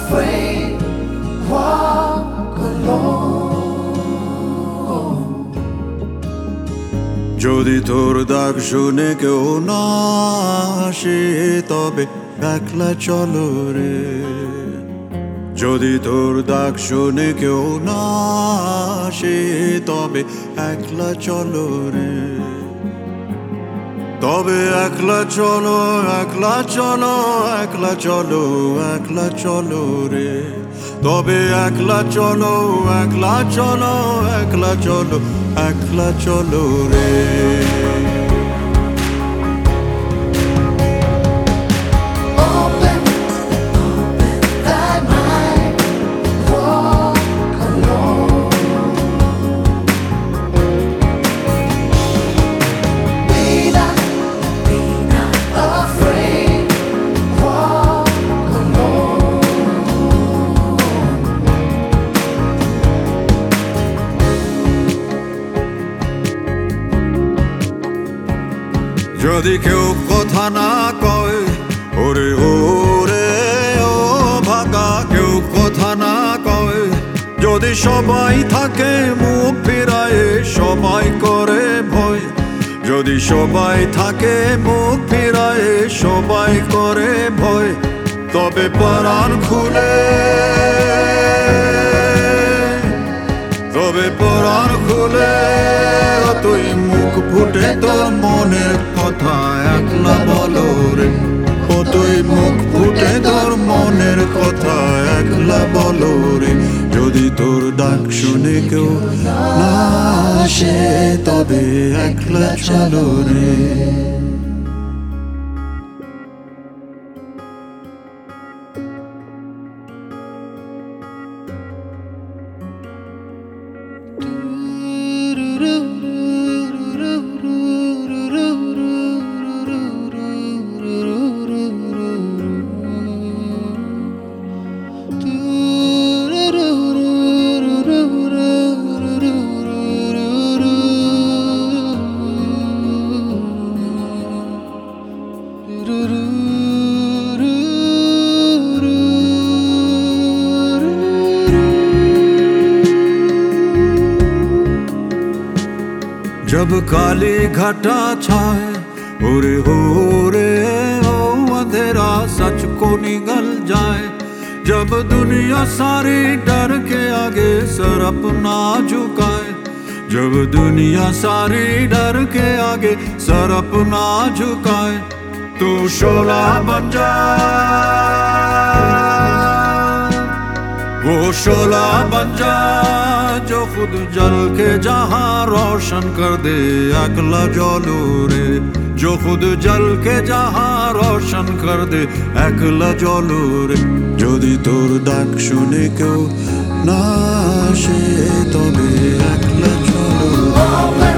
afraid, walk alone. যদি তোর ডাক শুনে কেউ না আসে তবে একলা চলো রে। যদি তোর ডাক শুনে কেউ না আসে তবে একলা চলো রে। তবে একলা চলো, একলা চলো, একলা চলো, একলা চলো রে। তবে একলা চলো, একলা চলো, একলা চলো, একলা চলো রে। যদি কেউ কথা না কয়, ওরে ওরে ও ভাগা, কেউ কথা না কয়। যদি সবাই থাকে মুখ ফিরায়ে, সবাই করে ভয়। যদি সবাই থাকে মুখ ফিরায়ে, সবাই করে ভয়। তবে পরাণ খুলে, তবে পরাণ খুলে তুই মুখ ফুটে তোর মনের কথা একলা বলো রে। ও তুই মুখ ফুটে তোর মনের কথা একলা বলো রে। যদি তোর ডাক শুনে কেউ না আসে তবে একলা চলো রে। जब काली घटा छाए ओरे हो रे ओ अंधेरा सच को निगल जाए। जब दुनिया सारी डर के आगे सर अपना झुकाए। जब दुनिया सारी डर के आगे सर अपना झुकाए। तू शोला बन जा, वो शोला बन जा जो खुद जल के जहां रोशन कर दे। একলা জ্বলো রে, जो खुद जल के जहां रोशन कर दे। একলা জ্বলো রে। যদি তোর ডাক শুনে কেউ না আসে তবে একলা চলো।